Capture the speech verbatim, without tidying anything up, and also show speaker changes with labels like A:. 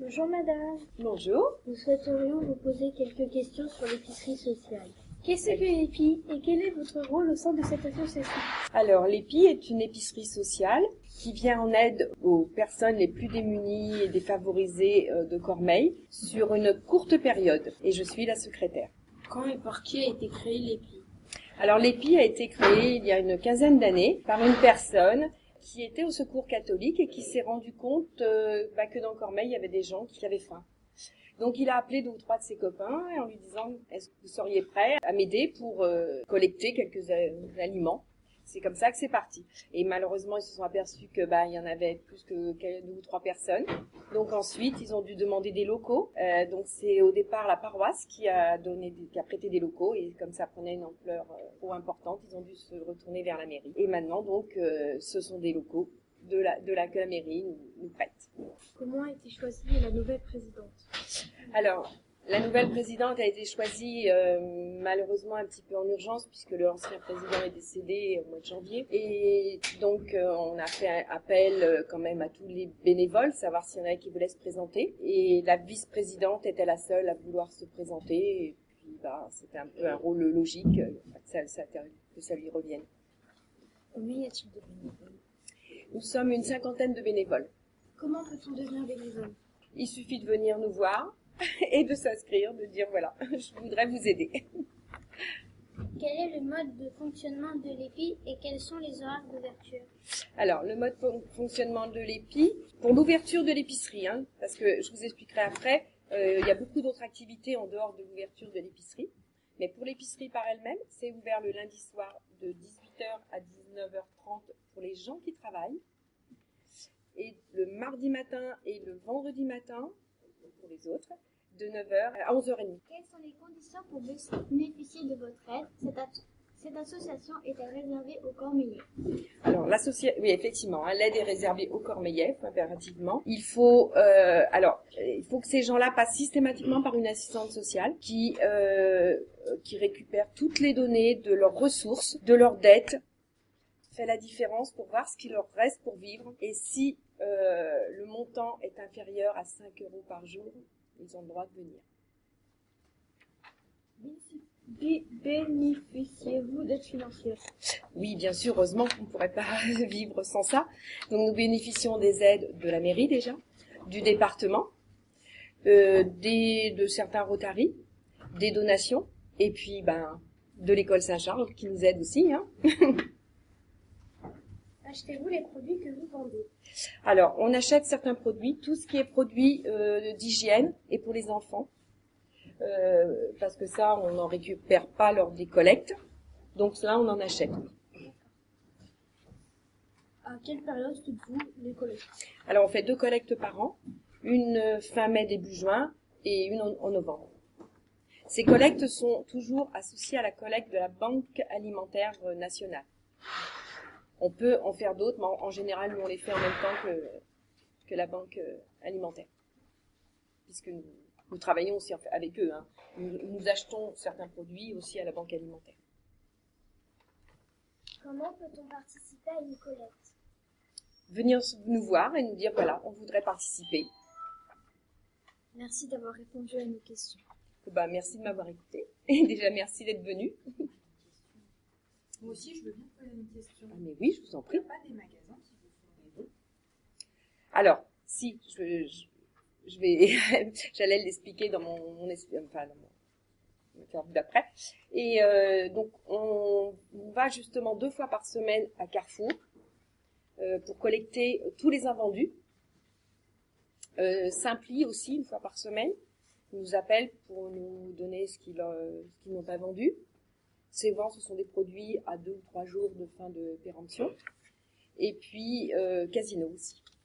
A: Bonjour madame,
B: Bonjour.
A: nous souhaiterions vous poser quelques questions sur l'épicerie sociale. Qu'est-ce que l'E P I et quel est votre rôle au sein de cette association?
B: Alors, l'E P I est une épicerie sociale qui vient en aide aux personnes les plus démunies et défavorisées de Cormeilles sur une courte période. Et je suis la secrétaire.
A: Quand et par qui a été créée l'E P I?
B: Alors, l'E P I a été créée il y a une quinzaine d'années par une personne qui était au Secours catholique et qui s'est rendu compte euh, bah, que dans Cormeilles, il y avait des gens qui avaient faim. Donc il a appelé deux ou trois de ses copains en lui disant « Est-ce que vous seriez prêts à m'aider pour euh, collecter quelques euh, aliments ?» C'est comme ça que c'est parti. Et malheureusement, ils se sont aperçus que bah il y en avait plus que deux ou trois personnes. Donc ensuite, ils ont dû demander des locaux. Euh, donc c'est au départ la paroisse qui a donné, des, qui a prêté des locaux et comme ça prenait une ampleur euh, trop importante, ils ont dû se retourner vers la mairie. Et maintenant donc, euh, ce sont des locaux de la de la que la mairie nous, nous prête.
A: Comment a été choisie la nouvelle présidente?
B: Alors, la nouvelle présidente a été choisie euh, malheureusement un petit peu en urgence puisque l'ancien président est décédé au mois de janvier. Et donc, euh, on a fait un appel euh, quand même à tous les bénévoles, savoir s'il y en avait qui voulaient se présenter. Et la vice-présidente était la seule à vouloir se présenter. Et puis, bah, c'était un peu un rôle logique euh, que, ça, ça, que ça lui revienne.
A: Combien y a-t-il de bénévoles?
B: Nous sommes une cinquantaine de bénévoles.
A: Comment peut-on devenir bénévole?
B: Il suffit de venir nous voir et de s'inscrire, de dire voilà, je voudrais vous aider.
A: Quel est le mode de fonctionnement de l'E P I et quels sont les horaires d'ouverture?
B: Alors, le mode de fonctionnement de l'E P I, pour l'ouverture de l'épicerie, hein, parce que je vous expliquerai après, euh, il y a beaucoup d'autres activités en dehors de l'ouverture de l'épicerie, mais pour l'épicerie par elle-même, c'est ouvert le lundi soir de dix-huit heures à dix-neuf heures trente pour les gens qui travaillent, et le mardi matin et le vendredi matin, pour les autres, de neuf heures à onze heures trente.
A: Quelles sont les conditions pour bénéficier de votre aide? Cette, a- cette association est-elle réservée aux Cormeillais?
B: Alors, l'association, oui, effectivement, hein, l'aide est réservée aux Cormeillais, impérativement. Il faut, euh, alors, il faut que ces gens-là passent systématiquement par une assistante sociale qui, euh, qui récupère toutes les données de leurs ressources, de leurs dettes, fait la différence pour voir ce qu'il leur reste pour vivre. Et si euh, le montant est inférieur à cinq euros par jour, ils ont le droit de venir.
A: Bé- Bénéficiez-vous d'aide financière?
B: Oui, bien sûr, heureusement qu'on ne pourrait pas vivre sans ça. Donc nous bénéficions des aides de la mairie déjà, du département, euh, des, de certains Rotary, des donations, et puis ben de l'école Saint-Charles qui nous aide aussi. Hein.
A: Achetez-vous les produits que vous vendez?
B: Alors, on achète certains produits, tout ce qui est produit euh, d'hygiène et pour les enfants, euh, parce que ça, on n'en récupère pas lors des collectes. Donc là, on en achète.
A: À quelle période faites-vous les collectes?
B: Alors, on fait deux collectes par an, une fin mai, début juin et une en, en novembre. Ces collectes sont toujours associées à la collecte de la Banque alimentaire nationale. On peut en faire d'autres, mais en, en général, nous, on les fait en même temps que, que la Banque alimentaire, puisque nous, nous travaillons aussi avec eux. Hein. Nous, nous achetons certains produits aussi à la Banque alimentaire.
A: Comment peut-on participer à une collecte?
B: Venir nous voir et nous dire, voilà, on voudrait participer.
A: Merci d'avoir répondu à nos questions.
B: Bah, merci de m'avoir écouté. Et déjà, merci d'être venu.
C: Moi aussi, je veux bien poser une question.
B: Ah, mais oui, je vous en
C: Il
B: prie.
C: n'y a pas des magasins qui vous font des dons?
B: Alors, si, je, je, je vais, j'allais l'expliquer dans mon, mon enfin, dans mon interview d'après. Et euh, donc, on, on va justement deux fois par semaine à Carrefour euh, pour collecter tous les invendus. Euh, Simpli aussi, une fois par semaine, nous appelle pour nous donner ce qu'ils, euh, ce qu'ils n'ont pas vendu. Souvent, ce sont des produits à deux ou trois jours de fin de péremption. Et puis, euh, Casino aussi.